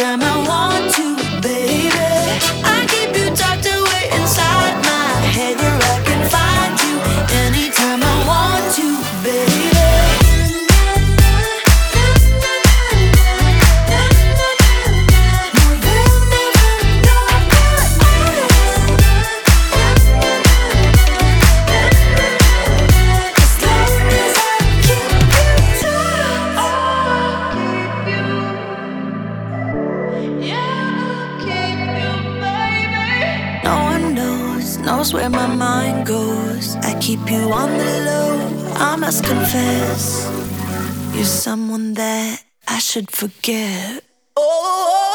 anytime I want to, baby. I keep you tucked away inside my head, where I can find you anytime I want to, baby. Knows where my mind goes. I keep you on the low. I must confess, you're someone that I should forget. Oh.